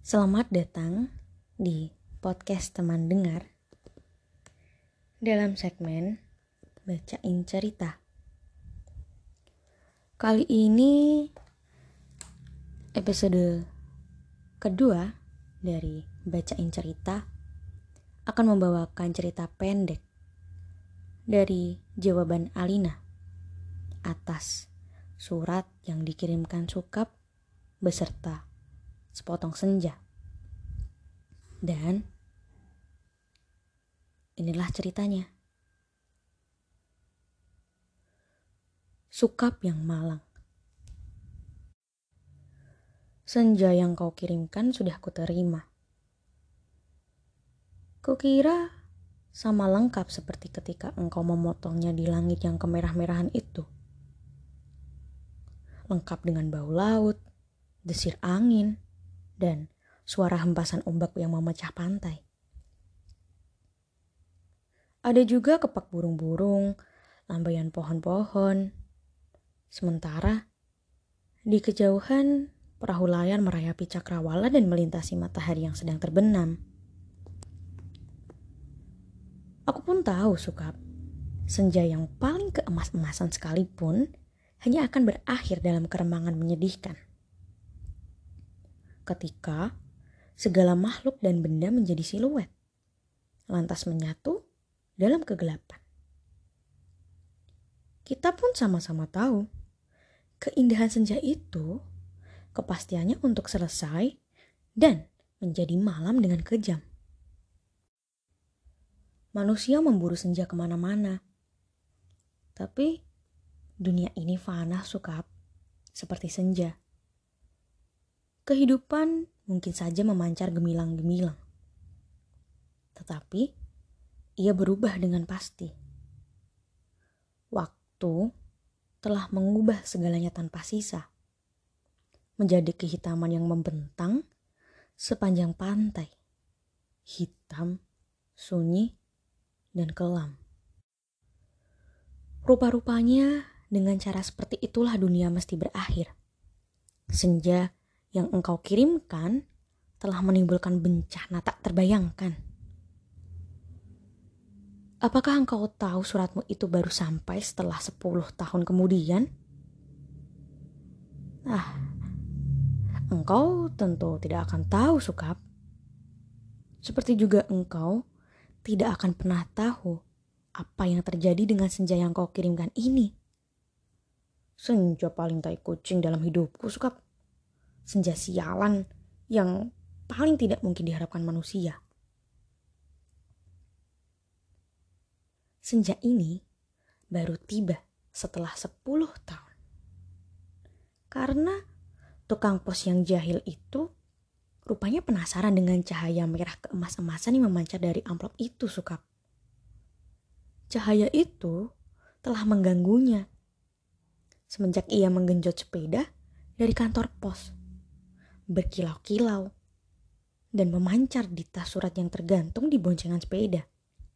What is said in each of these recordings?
Selamat datang di podcast teman dengar dalam segmen Bacain Cerita. Kali ini episode kedua dari Bacain Cerita akan membawakan cerita pendek dari jawaban Alina atas surat yang dikirimkan Sukap beserta sepotong senja. Dan inilah ceritanya. Sukap yang malang. Senja yang kau kirimkan sudah kuterima. Kukira sama lengkap seperti ketika engkau memotongnya di langit yang kemerah-merahan itu. Lengkap dengan bau laut, desir angin, dan suara hempasan ombak yang memecah pantai. Ada juga kepak burung-burung, lambaian pohon-pohon. Sementara di kejauhan perahu layar merayapi cakrawala dan melintasi matahari yang sedang terbenam. Aku pun tahu, Sukap, senja yang paling keemas-emasan sekalipun hanya akan berakhir dalam keremangan menyedihkan. Ketika segala makhluk dan benda menjadi siluet, lantas menyatu dalam kegelapan. Kita pun sama-sama tahu, keindahan senja itu kepastiannya untuk selesai dan menjadi malam dengan kejam. Manusia memburu senja kemana-mana. Tapi dunia ini fana, Sukap, seperti senja. Kehidupan mungkin saja memancar gemilang-gemilang. Tetapi ia berubah dengan pasti. Waktu telah mengubah segalanya tanpa sisa. Menjadi kehitaman yang membentang sepanjang pantai. Hitam, sunyi, dan kelam. Rupa-rupanya dengan cara seperti itulah dunia mesti berakhir. Senja yang engkau kirimkan telah menimbulkan bencana tak terbayangkan. Apakah engkau tahu suratmu itu baru sampai setelah 10 tahun kemudian? Engkau tentu tidak akan tahu, Sukap. Seperti juga engkau tidak akan pernah tahu apa yang terjadi dengan senja yang kau kirimkan ini. Senja paling tai kucing dalam hidupku, Sukap. Senja sialan yang paling tidak mungkin diharapkan manusia. Senja ini baru tiba setelah 10 tahun. Karena tukang pos yang jahil itu rupanya penasaran dengan cahaya merah keemas-emasan yang memancar dari amplop itu, Sukap. Cahaya itu telah mengganggunya semenjak ia menggenjot sepeda dari kantor pos. Berkilau-kilau dan memancar di tas surat yang tergantung di boncengan sepeda.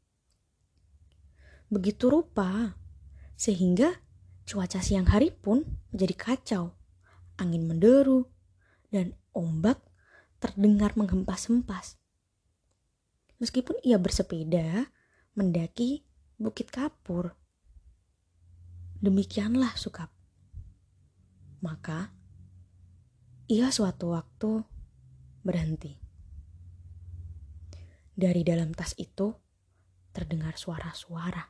Begitu rupa, sehingga cuaca siang hari pun menjadi kacau. Angin menderu dan ombak terdengar menghempas-hempas. Meskipun ia bersepeda mendaki Bukit Kapur. Demikianlah, Sukap. Maka ia suatu waktu berhenti. Dari dalam tas itu terdengar suara-suara.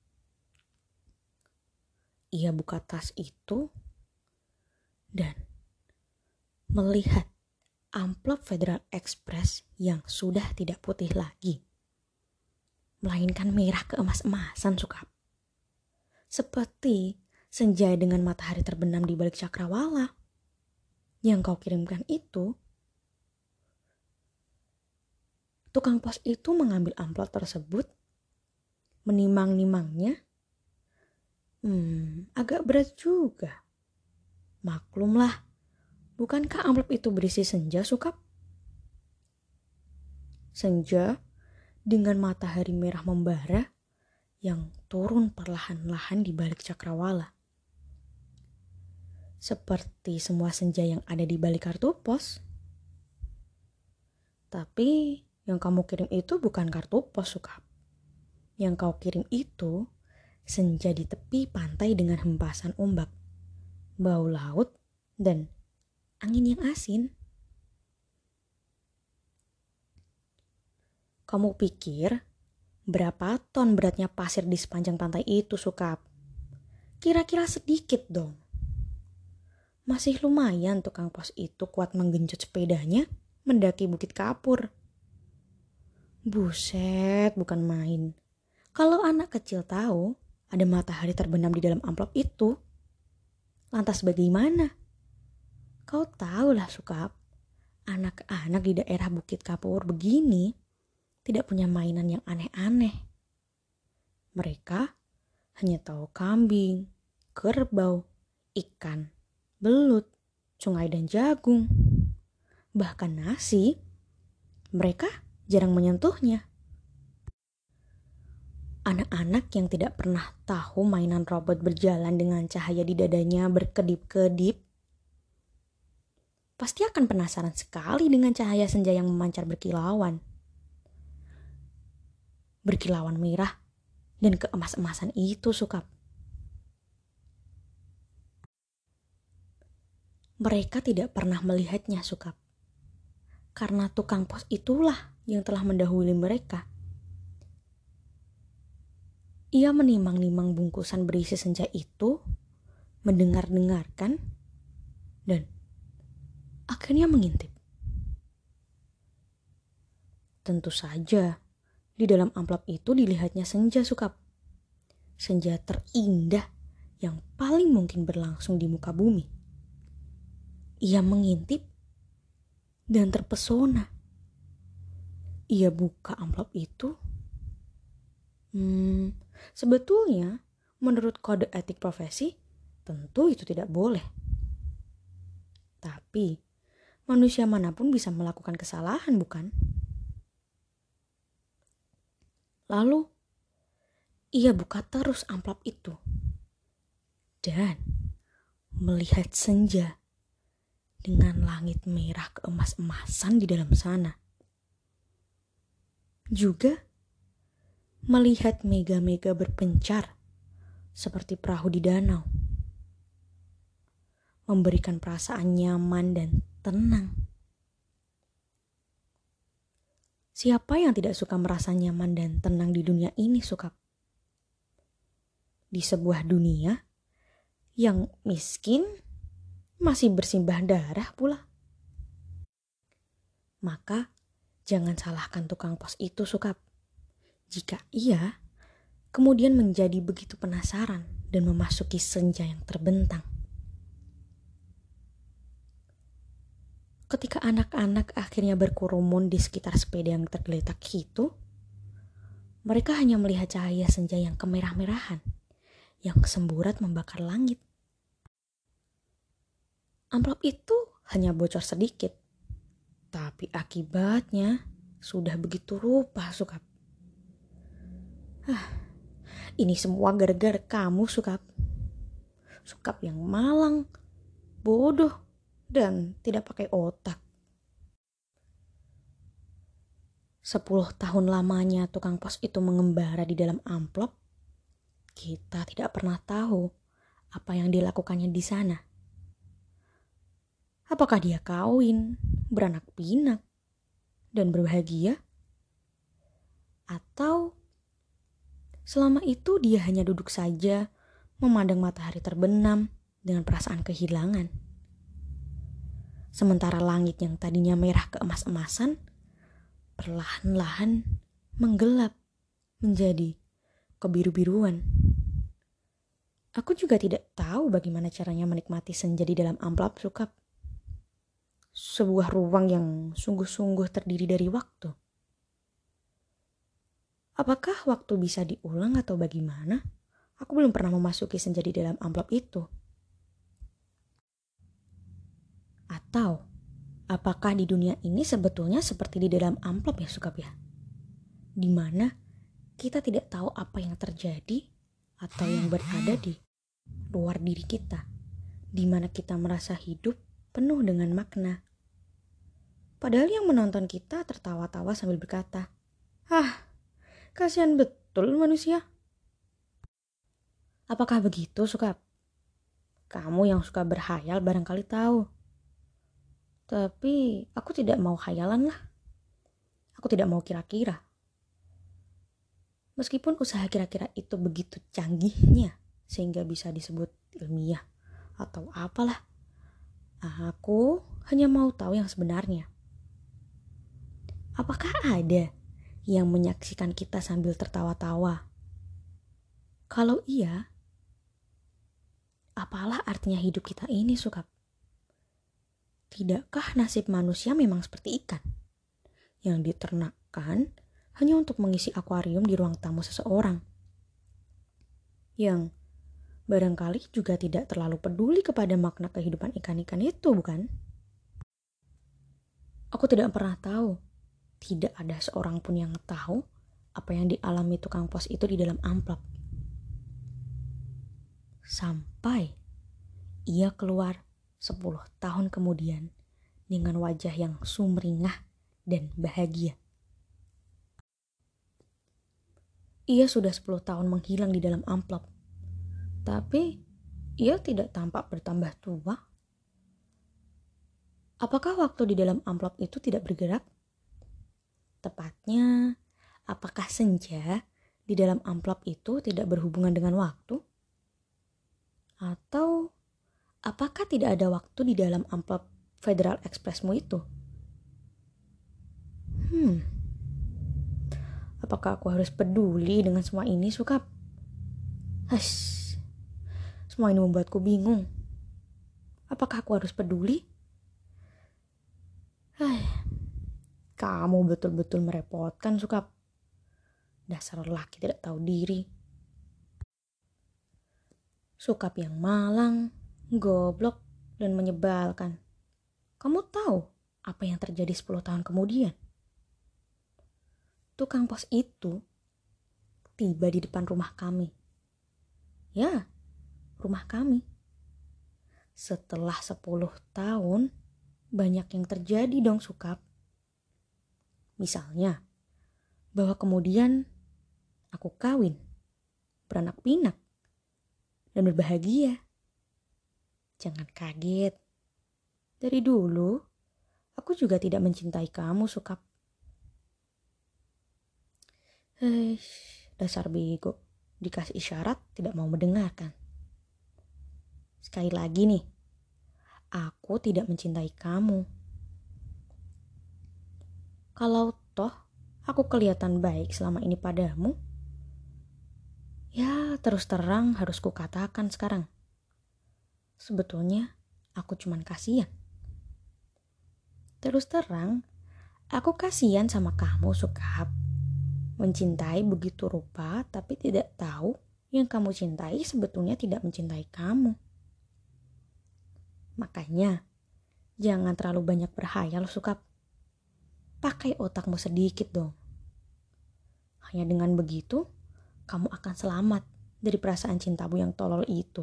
Ia buka tas itu dan melihat amplop Federal Express yang sudah tidak putih lagi, melainkan merah keemas-emasan, Sukap. Seperti senja dengan matahari terbenam di balik cakrawala yang kau kirimkan itu. Tukang pos itu mengambil amplop tersebut, menimang-nimangnya. Agak berat juga. Maklumlah, bukankah amplop itu berisi senja, Sukap? Senja dengan matahari merah membara yang turun perlahan-lahan di balik cakrawala. Seperti semua senja yang ada di balik kartu pos. Tapi yang kamu kirim itu bukan kartu pos, Sukap. Yang kau kirim itu senja di tepi pantai dengan hempasan ombak, bau laut, dan angin yang asin. Kamu pikir berapa ton beratnya pasir di sepanjang pantai itu, Sukap? Kira-kira sedikit dong. Masih lumayan tukang pos itu kuat menggenjot sepedanya mendaki Bukit Kapur. Buset, bukan main. Kalau anak kecil tahu ada matahari terbenam di dalam amplop itu, lantas bagaimana? Kau tahulah, Sukap, anak-anak di daerah Bukit Kapur begini tidak punya mainan yang aneh-aneh. Mereka hanya tahu kambing, kerbau, ikan, belut, sungai dan jagung. Bahkan nasi, mereka jarang menyentuhnya. Anak-anak yang tidak pernah tahu mainan robot berjalan dengan cahaya di dadanya berkedip-kedip pasti akan penasaran sekali dengan cahaya senja yang memancar berkilauan. Berkilauan merah dan keemas-emasan itu, Sukap. Mereka tidak pernah melihatnya, Sukap. Karena tukang pos itulah yang telah mendahului mereka. Ia menimang-nimang bungkusan berisi senja itu, mendengar-dengarkan, dan akhirnya mengintip. Tentu saja, di dalam amplop itu dilihatnya senja, Sukap. Senja terindah yang paling mungkin berlangsung di muka bumi. Ia mengintip dan terpesona. Ia buka amplop itu. Sebetulnya, menurut kode etik profesi, tentu itu tidak boleh. Tapi, manusia manapun bisa melakukan kesalahan, bukan? Lalu, ia buka terus amplop itu. Dan melihat senja dengan langit merah keemas-emasan di dalam sana. Juga melihat mega-mega berpencar seperti perahu di danau. Memberikan perasaan nyaman dan tenang. Siapa yang tidak suka merasa nyaman dan tenang di dunia ini, Sukap? Di sebuah dunia yang miskin masih bersimbah darah pula. Maka jangan salahkan tukang pos itu, Sukap. Jika ia kemudian menjadi begitu penasaran dan memasuki senja yang terbentang. Ketika anak-anak akhirnya berkerumun di sekitar sepeda yang tergeletak itu, mereka hanya melihat cahaya senja yang kemerah-merahan, yang semburat membakar langit. Amplop itu hanya bocor sedikit, tapi akibatnya sudah begitu rupa, Sukap. Ini semua gara-gara kamu, Sukap. Sukap yang malang, bodoh, dan tidak pakai otak. 10 tahun lamanya tukang pos itu mengembara di dalam amplop. Kita tidak pernah tahu apa yang dilakukannya di sana. Apakah dia kawin, beranak pinak, dan berbahagia? Atau selama itu dia hanya duduk saja, memandang matahari terbenam dengan perasaan kehilangan. Sementara langit yang tadinya merah keemas-emasan, perlahan-lahan menggelap menjadi kebiru-biruan. Aku juga tidak tahu bagaimana caranya menikmati senja di dalam amplop, Sukap. Sebuah ruang yang sungguh-sungguh terdiri dari waktu. Apakah waktu bisa diulang atau bagaimana? Aku belum pernah memasuki senja di dalam amplop itu. Atau apakah di dunia ini sebetulnya seperti di dalam amplop ya, Sukap ya? Di mana kita tidak tahu apa yang terjadi atau yang berada di luar diri kita. Di mana kita merasa hidup penuh dengan makna. Padahal yang menonton kita tertawa-tawa sambil berkata, "Ah, kasihan betul manusia." Apakah begitu, Sukap? Kamu yang suka berhayal barangkali tahu. Tapi aku tidak mau khayalan lah. Aku tidak mau kira-kira. Meskipun usaha kira-kira itu begitu canggihnya sehingga bisa disebut ilmiah atau apalah. Aku hanya mau tahu yang sebenarnya. Apakah ada yang menyaksikan kita sambil tertawa-tawa? Kalau iya, apalah artinya hidup kita ini, Sukap? Tidakkah nasib manusia memang seperti ikan yang diternakkan hanya untuk mengisi akuarium di ruang tamu seseorang, yang barangkali juga tidak terlalu peduli kepada makna kehidupan ikan-ikan itu, bukan? Aku tidak pernah tahu. Tidak ada seorang pun yang tahu apa yang dialami tukang pos itu di dalam amplop. Sampai ia keluar 10 tahun kemudian dengan wajah yang sumringah dan bahagia. Ia sudah 10 tahun menghilang di dalam amplop. Tapi ia tidak tampak bertambah tua. Apakah waktu di dalam amplop itu tidak bergerak? Tepatnya, apakah senja di dalam amplop itu tidak berhubungan dengan waktu? Atau apakah tidak ada waktu di dalam amplop Federal Expressmu itu? Apakah aku harus peduli dengan semua ini, Sukap? Semua ini membuatku bingung. Apakah aku harus peduli? Kamu betul-betul merepotkan, Sukap. Dasar lelaki tidak tahu diri. Sukap yang malang, goblok, dan menyebalkan. Kamu tahu apa yang terjadi 10 tahun kemudian? Tukang pos itu tiba di depan rumah kami. Ya, rumah kami. Setelah 10 tahun, banyak yang terjadi dong, Sukap. Misalnya, bahwa kemudian aku kawin, beranak pinak, dan berbahagia. Jangan kaget. Dari dulu, aku juga tidak mencintai kamu, Sukap. Dasar bego. Dikasih isyarat tidak mau mendengarkan. Sekali lagi nih, aku tidak mencintai kamu. Kalau toh aku kelihatan baik selama ini padamu, ya terus terang harus kukatakan sekarang. Sebetulnya aku cuman kasihan. Terus terang, aku kasihan sama kamu, Sukap. Mencintai begitu rupa tapi tidak tahu yang kamu cintai sebetulnya tidak mencintai kamu. Makanya, jangan terlalu banyak berhayal, Sukap. Pakai otakmu sedikit dong. Hanya dengan begitu, kamu akan selamat dari perasaan cintamu yang tolol itu.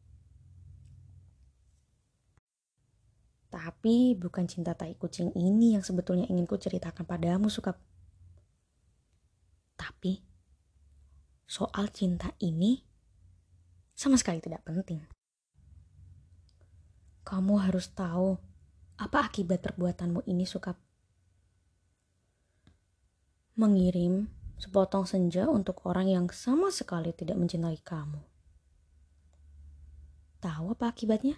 Tapi bukan cinta tai kucing ini yang sebetulnya ingin ku ceritakan padamu, Sukap. Tapi, soal cinta ini sama sekali tidak penting. Kamu harus tahu apa akibat perbuatanmu ini, Sukap. Mengirim sepotong senja untuk orang yang sama sekali tidak mencintai kamu. Tahu apa akibatnya?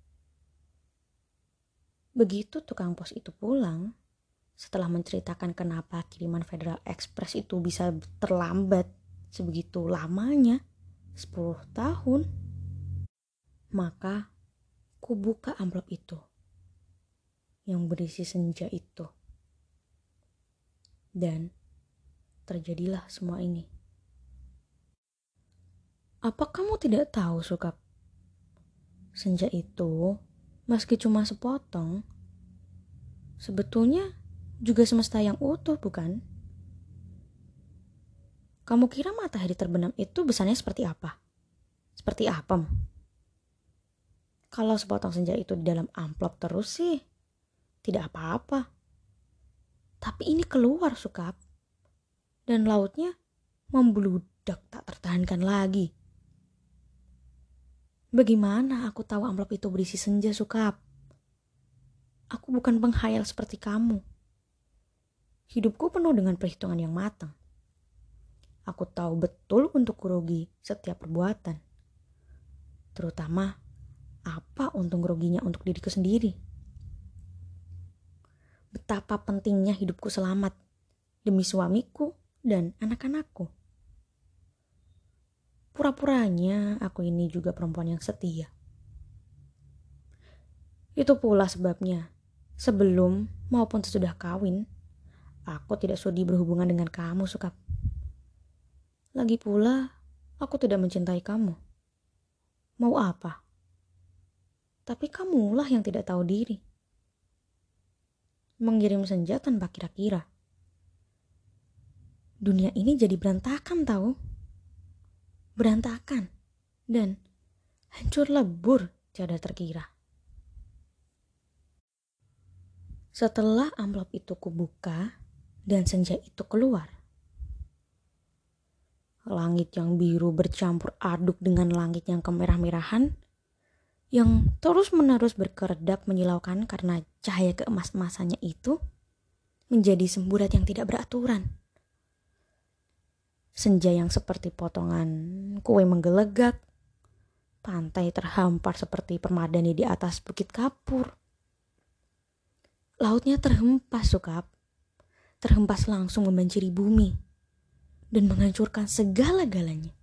Begitu tukang pos itu pulang, setelah menceritakan kenapa kiriman Federal Express itu bisa terlambat sebegitu lamanya, 10 tahun, maka ku buka amplop itu yang berisi senja itu. Dan terjadilah semua ini. Apa kamu tidak tahu, Sukap? Senja itu, meski cuma sepotong, sebetulnya juga semesta yang utuh, bukan? Kamu kira matahari terbenam itu besarnya seperti apa? Seperti apem? Kalau sepotong senja itu di dalam amplop terus sih, tidak apa-apa. Tapi ini keluar, Sukap. Dan lautnya membludak tak tertahankan lagi. Bagaimana aku tahu amplop itu berisi senja, Sukap? Aku bukan penghayal seperti kamu. Hidupku penuh dengan perhitungan yang matang. Aku tahu betul untuk rugi setiap perbuatan. Terutama apa untung ruginya untuk diriku sendiri. Betapa pentingnya hidupku selamat demi suamiku dan anak-anakku. Pura-puranya aku ini juga perempuan yang setia. Itu pula sebabnya, sebelum maupun sesudah kawin, aku tidak sudi berhubungan dengan kamu, Sukap. Lagi pula, aku tidak mencintai kamu. Mau apa? Tapi kamulah yang tidak tahu diri. Mengirim senja tanpa kira-kira. Dunia ini jadi berantakan tahu. Berantakan dan hancur lebur tiada terkira. Setelah amplop itu kubuka dan senja itu keluar, langit yang biru bercampur aduk dengan langit yang kemerah-merahan yang terus-menerus berkeredak menyilaukan karena cahaya keemas-emasannya itu menjadi semburat yang tidak beraturan. Senja yang seperti potongan kue menggelegak, pantai terhampar seperti permadani di atas bukit kapur. Lautnya terhempas, Sukap. Terhempas langsung membanjiri bumi dan menghancurkan segala-galanya.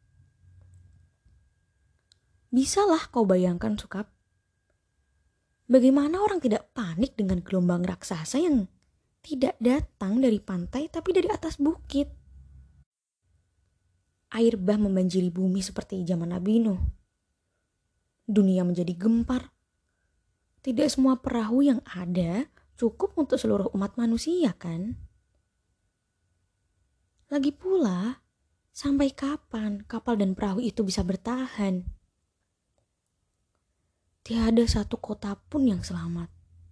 Bisalah kau bayangkan, Sukap, bagaimana orang tidak panik dengan gelombang raksasa yang tidak datang dari pantai tapi dari atas bukit. Air bah membanjiri bumi seperti zaman Nabi Nuh. Dunia menjadi gempar. Tidak semua perahu yang ada cukup untuk seluruh umat manusia, kan? Lagi pula, sampai kapan kapal dan perahu itu bisa bertahan? Tiada satu kota pun yang selamat.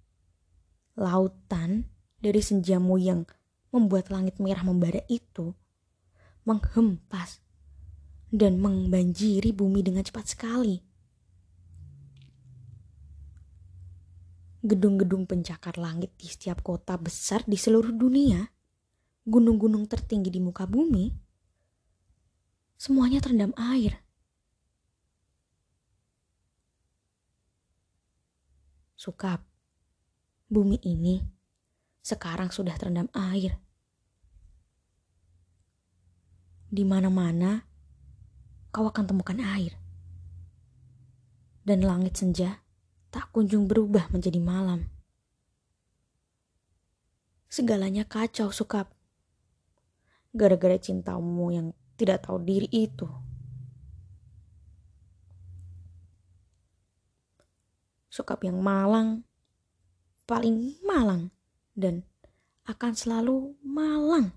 Lautan dari senjamu yang membuat langit merah membara itu menghempas dan membanjiri bumi dengan cepat sekali. Gedung-gedung pencakar langit di setiap kota besar di seluruh dunia, gunung-gunung tertinggi di muka bumi, semuanya terendam air. Sukap, bumi ini sekarang sudah terendam air. Di mana-mana kau akan temukan air. Dan langit senja tak kunjung berubah menjadi malam. Segalanya kacau, Sukap. Gara-gara cintamu yang tidak tahu diri itu. Sukap yang malang, paling malang, dan akan selalu malang.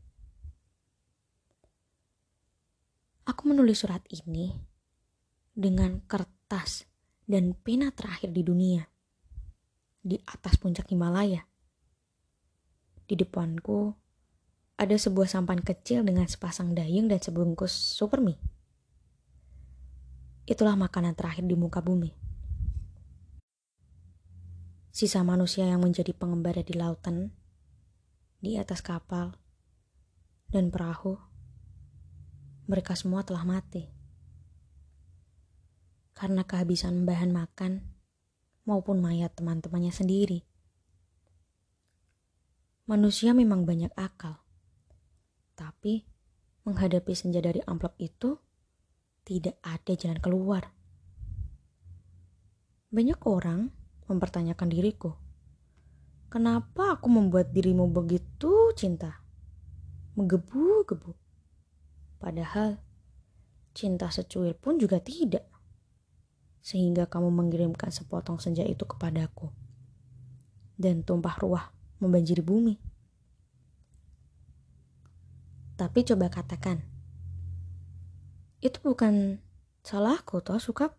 Aku menulis surat ini dengan kertas dan pena terakhir di dunia, di atas puncak Himalaya. Di depanku ada sebuah sampan kecil dengan sepasang dayung dan sebungkus supermie. Itulah makanan terakhir di muka bumi. Sisa manusia yang menjadi pengembara di lautan, di atas kapal, dan perahu, mereka semua telah mati. Karena kehabisan bahan makan maupun mayat teman-temannya sendiri. Manusia memang banyak akal. Tapi menghadapi senja dari amplop itu tidak ada jalan keluar. Banyak orang mempertanyakan diriku. Kenapa aku membuat dirimu begitu cinta? Menggebu-gebu. Padahal cinta secuil pun juga tidak. Sehingga kamu mengirimkan sepotong senja itu kepadaku. Dan tumpah ruah membanjiri bumi. Tapi coba katakan, itu bukan salahku toh, Sukap.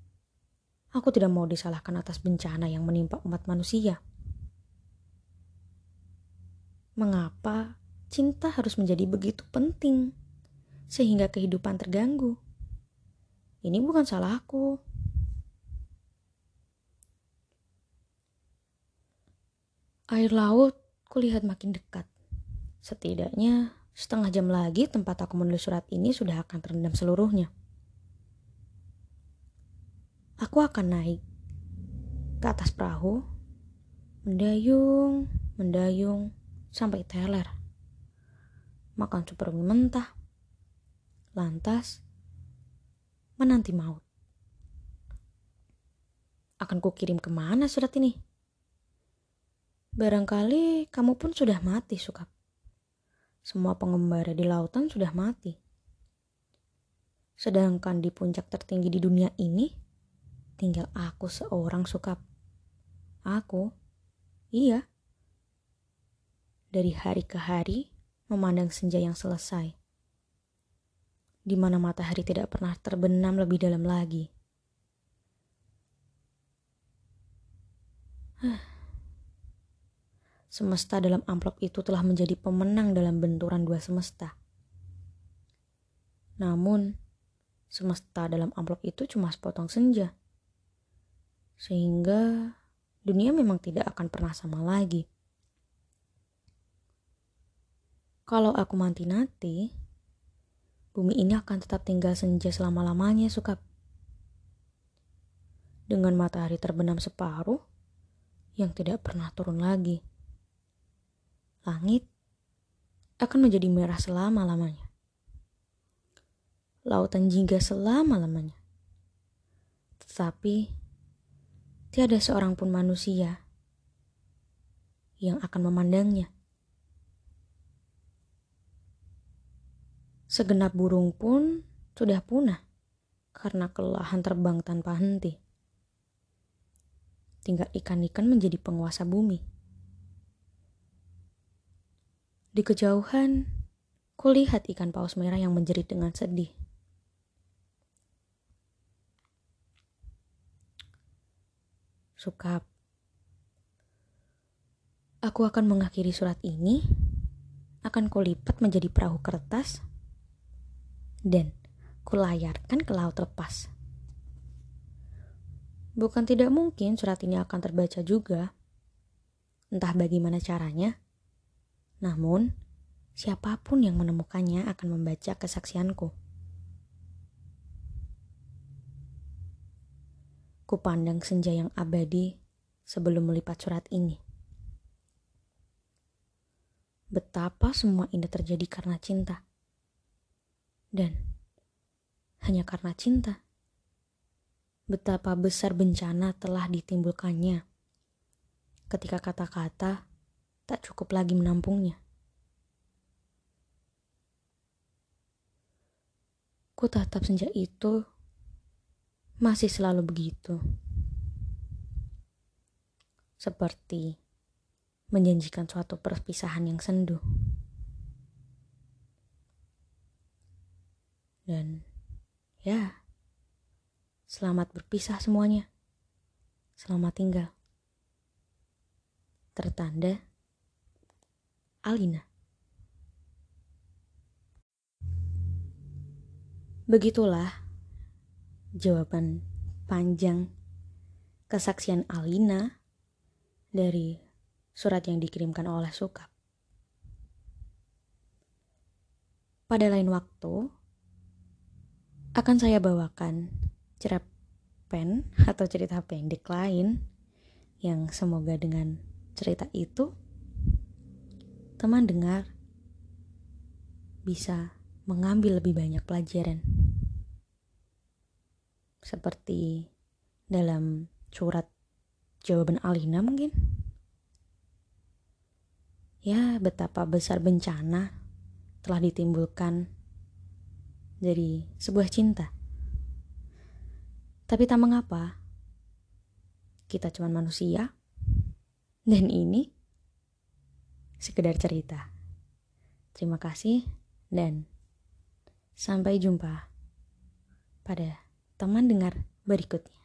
Aku tidak mau disalahkan atas bencana yang menimpa umat manusia. mengapa cinta harus menjadi begitu penting sehingga kehidupan terganggu. Ini bukan salahku. Air laut kulihat makin dekat. Setidaknya setengah jam lagi tempat aku menulis surat ini sudah akan terendam seluruhnya. Aku akan naik ke atas perahu, mendayung sampai teler. Makan super mie mentah. Lantas menanti maut. Akan kukirim kemana surat ini? Barangkali kamu pun sudah mati, Sukap. Semua pengembara di lautan sudah mati. Sedangkan di puncak tertinggi di dunia ini, tinggal aku seorang, Sukap. Aku, iya. Dari hari ke hari, memandang senja yang selesai. Di mana matahari tidak pernah terbenam lebih dalam lagi. Semesta dalam amplop itu telah menjadi pemenang dalam benturan dua semesta. Namun, semesta dalam amplop itu cuma sepotong senja. Sehingga dunia memang tidak akan pernah sama lagi. Kalau aku mati nanti, bumi ini akan tetap tinggal senja selama-lamanya, Sukap. Dengan matahari terbenam separuh yang tidak pernah turun lagi. Langit akan menjadi merah selama-lamanya. Lautan jingga selama-lamanya. Tetapi tiada seorang pun manusia yang akan memandangnya. Segenap burung pun sudah punah karena kelelahan terbang tanpa henti. Tinggal ikan-ikan menjadi penguasa bumi. Di kejauhan, kulihat ikan paus merah yang menjerit dengan sedih. Sukap, aku akan mengakhiri surat ini, akan kulipat menjadi perahu kertas, dan kulayarkan ke laut lepas. Bukan tidak mungkin surat ini akan terbaca juga, entah bagaimana caranya. Namun, siapapun yang menemukannya akan membaca kesaksianku. Kupandang senja yang abadi sebelum melipat surat ini. Betapa semua indah terjadi karena cinta. Dan hanya karena cinta. Betapa besar bencana telah ditimbulkannya ketika kata-kata tak cukup lagi menampungnya. Ku tatap senja itu masih selalu begitu. Seperti menjanjikan suatu perpisahan yang sendu. Dan ya, selamat berpisah semuanya. Selamat tinggal. Tertanda Alina. Begitulah jawaban panjang kesaksian Alina dari surat yang dikirimkan oleh Sukap. Pada lain waktu akan saya bawakan cerpen atau cerita pendek lain yang semoga dengan cerita itu teman dengar bisa mengambil lebih banyak pelajaran. Seperti dalam surat jawaban Alina mungkin. Ya, betapa besar bencana telah ditimbulkan dari sebuah cinta. Tapi tak mengapa, kita cuma manusia, dan ini sekedar cerita. Terima kasih dan sampai jumpa pada teman dengar berikutnya.